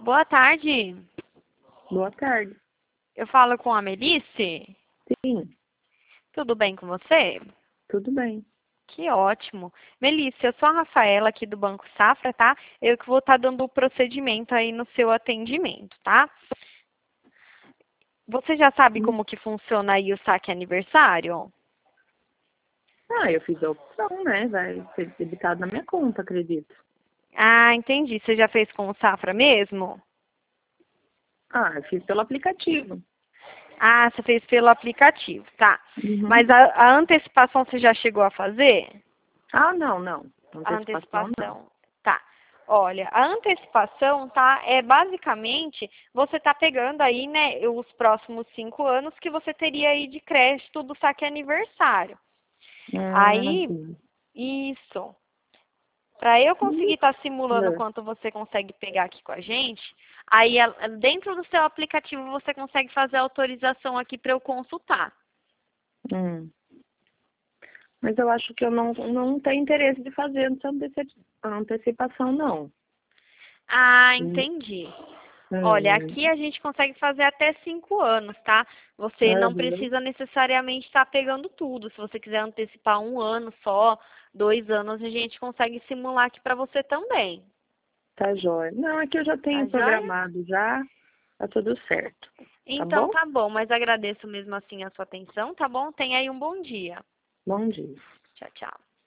Boa tarde. Boa tarde. Eu falo com a Melisse? Sim, Tudo bem com você? tudo bem. Que ótimo. Melisse, eu sou a Rafaela aqui do Banco Safra, tá? Eu que vou estar dando o procedimento aí no seu atendimento, tá? Você já sabe Hum. como que funciona aí o saque aniversário? Eu fiz a opção, né? Vai ser debitado na minha conta, acredito. Ah, entendi. Você já fez com o Safra mesmo? Eu fiz pelo aplicativo. Ah, você fez pelo aplicativo, tá. Uhum. Mas a antecipação você já chegou a fazer? Não. A Antecipação, não. antecipação, tá. Olha, a antecipação, tá, é basicamente você tá pegando aí, né, os próximos 5 anos que você teria aí de crédito do saque aniversário. Aí, Sim. isso. Para eu conseguir estar simulando Isso. quanto você consegue pegar aqui com a gente, aí dentro do seu aplicativo você consegue fazer a autorização aqui para eu consultar. Hum. Mas eu acho que eu não tenho interesse de fazer essa antecipação, não. Ah, Hum. entendi. Olha, Hum. aqui a gente consegue fazer até 5 anos, tá? Você não Uhum. precisa necessariamente estar pegando tudo. Se você quiser antecipar 1 ano só, 2 anos, a gente consegue simular aqui para você também. Tá jóia. Não, é que eu já Tá tenho joia? programado já. Tá tudo certo. Tá Então bom? tá bom, mas agradeço mesmo assim a sua atenção, tá bom? Tenha aí um bom dia. Bom dia. Tchau, tchau.